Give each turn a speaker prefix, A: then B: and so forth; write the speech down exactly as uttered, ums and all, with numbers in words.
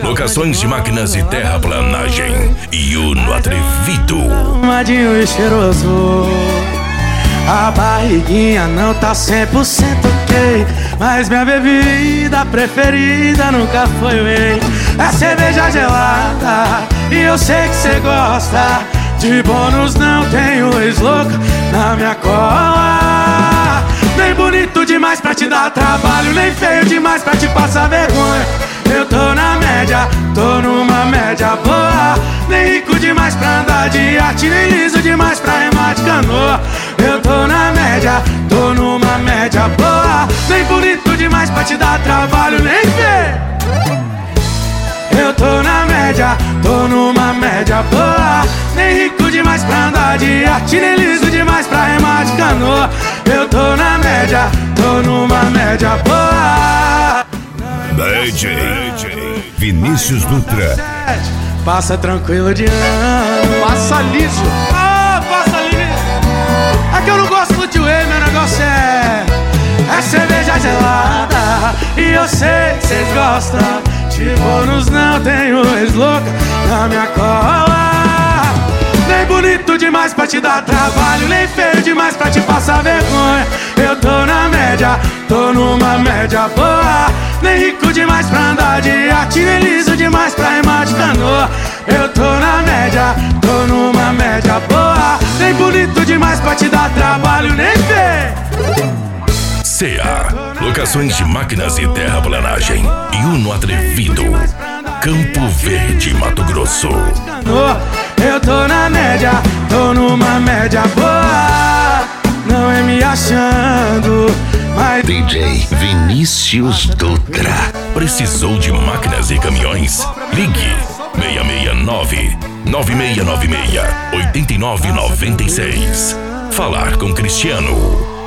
A: Locações de máquinas e terraplanagem. E Uno Atrevido.
B: Madinho e cheiroso. A barriguinha não tá cem por cento ok, mas minha bebida preferida nunca foi whey. É cerveja gelada e eu sei que cê gosta. De bônus não tenho ex-louca na minha cola. Nem bonito demais pra te dar trabalho, nem feio demais pra te passar vergonha. Eu tô na média, tô numa média boa. Nem rico demais pra andar de arte, nem liso demais pra remar de canoa. Eu tô na média, tô numa média boa. Nem bonito demais pra te dar trabalho, nem feio. Eu tô na média, tô numa média boa. Nem rico demais pra andar de arte, nem liso demais pra remar de canoa. Eu tô na média, tô numa média boa.
A: D J Vinícius Dutra.
B: Passa tranquilo de ano.
C: Passa liso.
B: Ah, passa liso. É que eu não gosto de whey, meu negócio é É cerveja gelada e eu sei que cês gostam. De bônus não tenho ex-louca na minha cola. Nem bonito demais pra te dar trabalho, nem feio demais pra te passar vergonha. Eu tô na média, tô numa média boa. Nem rico demais pra andar de arte, nem liso demais pra remar de canoa. Eu tô na média, tô numa média boa. Nem bonito demais pra te dar trabalho, nem feio.
A: C A Locações de máquinas e terraplanagem. E Uno Atrevido. Campo Verde, Mato Grosso.
B: Eu tô na média, tô numa média boa. Não é me achando, mas
A: D J Vinícius Dutra. Precisou de máquinas e caminhões? Ligue seis seis nove, nove seis nove seis, oito nove nove seis. Falar com Cristiano.